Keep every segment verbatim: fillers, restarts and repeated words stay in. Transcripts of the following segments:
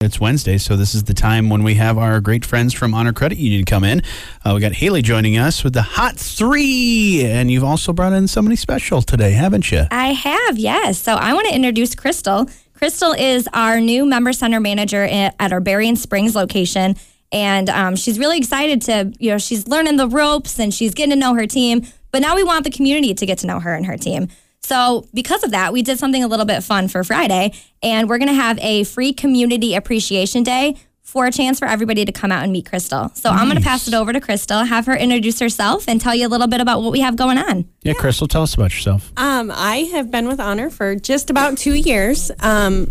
It's Wednesday, so this is the time when we have our great friends from Honor Credit Union come in. Uh, we got Haley joining us with the Hot Three, and you've also brought in somebody special today, haven't you? I have, yes. So I want to introduce Crystal. Crystal is our new member center manager at, at our Berrien Springs location, and um, she's really excited to, you know, she's learning the ropes and she's getting to know her team, but now we want the community to get to know her and her team. So because of that, we did something a little bit fun for Friday, and we're going to have a free community appreciation day for a chance for everybody to come out and meet Crystal. So nice. I'm going to pass it over to Crystal, have her introduce herself, and tell you a little bit about what we have going on. Yeah, Crystal, tell us about yourself. Um, I have been with Honor for just about two years. Um,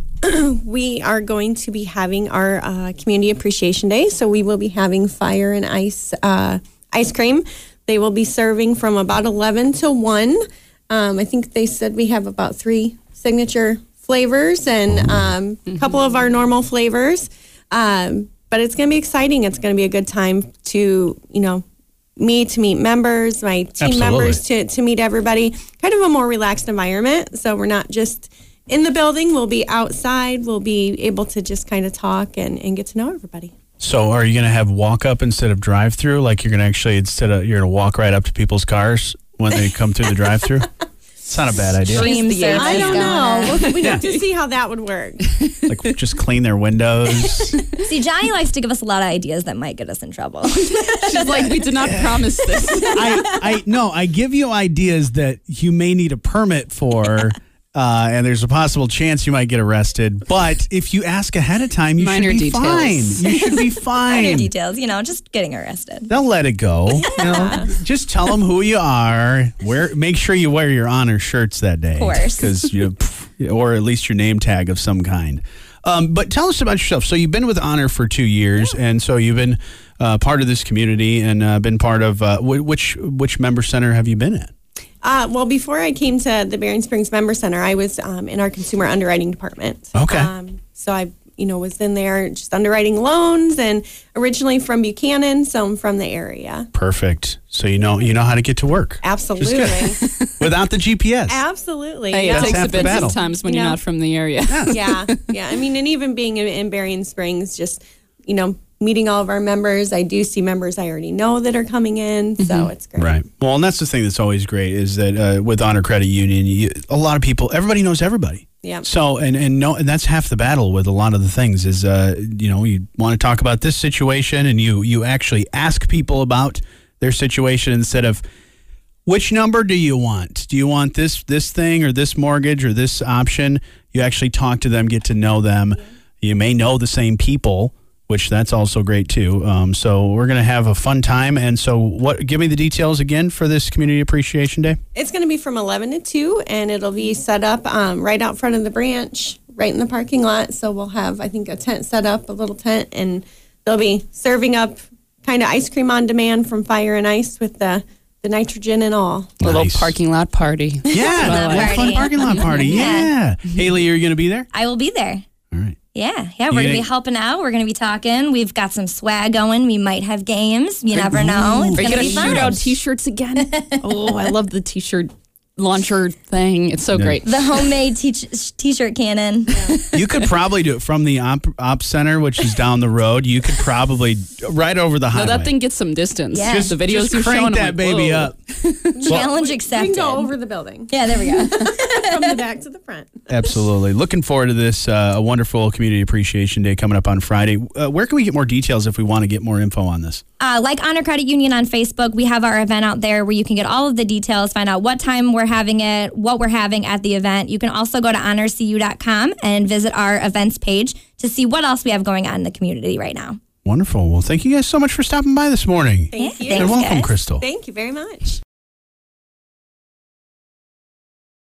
we are going to be having our uh, Community Appreciation Day, so we will be having fire and ice uh, ice cream. They will be serving from about eleven to one. Um, I think they said we have about three signature flavors and um, a couple of our normal flavors. Um, but it's going to be exciting. It's going to be a good time to, you know, me to meet members, my team Absolutely. members to, to meet everybody. Kind of a more relaxed environment. So we're not just in the building. We'll be outside. We'll be able to just kind of talk and, and get to know everybody. So are you going to have walk up instead of drive through? Like you're going to actually, instead of, you're going to walk right up to people's cars when they come through the drive through? It's not a bad idea. Dream service I don't going know. on. We'd have to see how that would work. Like just clean their windows. See, Johnny likes to give us a lot of ideas that might get us in trouble. She's like, we did not promise this. I, I no, I give you ideas that you may need a permit for, uh, and there's a possible chance you might get arrested. But if you ask ahead of time, you Minor should be details. fine. You should be fine. Minor details, you know, just getting arrested. They'll let it go. You know, just tell them who you are. Wear, make sure you wear your Honor shirts that day, Of course, because you, or at least your name tag of some kind. Um, but tell us about yourself. So you've been with Honor for two years, yeah. and so you've been uh, part of this community and uh, been part of uh, which which member center have you been at? Uh, well, before I came to the Berrien Springs Member Center, I was um, in our consumer underwriting department. Okay. Um, so I, you know, was in there just underwriting loans, and originally from Buchanan, so I'm from the area. Perfect. So you know you know how to get to work. Absolutely. Without the G P S. Absolutely. Hey, yeah. it takes half a the bit battle. sometimes when You you're know? not from the area. yeah, yeah. I mean, and even being in, in Berrien Springs, just, you know, meeting all of our members. I do see members I already know that are coming in, so mm-hmm. it's great. Right. Well, and that's the thing that's always great is that uh, with Honor Credit Union, you, a lot of people, everybody knows everybody. Yeah. So, and and no, and that's half the battle with a lot of the things is, uh, you know, you want to talk about this situation and you you actually ask people about their situation instead of, which number do you want? Do you want this this thing or this mortgage or this option? You actually talk to them, get to know them. Yeah. You may know the same people, which that's also great too. Um, so we're going to have a fun time. And so what? Give me the details again for this Community Appreciation Day. It's going to be from eleven to two, and it'll be set up um, right out front of the branch, right in the parking lot. So we'll have, I think, a tent set up, a little tent, and they'll be serving up kind of ice cream on demand from Fire and Ice with the, the nitrogen and all. A little Nice. parking lot party. Yeah, Party. a fun parking lot party. Yeah. Yeah. Haley, are you going to be there? I will be there. All right. Yeah, yeah, we're going to be helping out. We're going to be talking. We've got some swag going. We might have games. You never know. It's Are you going to going to be fun. shoot out T-shirts again? Oh, I love the T-shirt launcher thing. It's so Yeah. great. The homemade t- t-shirt cannon. You could probably do it from the op, op center, which is down the road. You could probably right over the No, highway. that thing gets some distance. Yeah. Just the videos Just you've crank shown. I'm that like, baby whoa. up. Challenge We accepted. can go over the building Yeah, there we go. from the back to the front. Absolutely. Looking forward to this uh, a wonderful Community Appreciation Day coming up on Friday. Uh, where can we get more details if we want to get more info on this? Uh, like Honor Credit Union on Facebook, we have our event out there where you can get all of the details, find out what time we're having it, what we're having at the event. You can also go to honor c u dot com and visit our events page to see what else we have going on in the community right now. Wonderful. Well, thank you guys so much for stopping by this morning. Thank Yeah, you. thanks, And welcome, guys. Crystal. Thank you very much.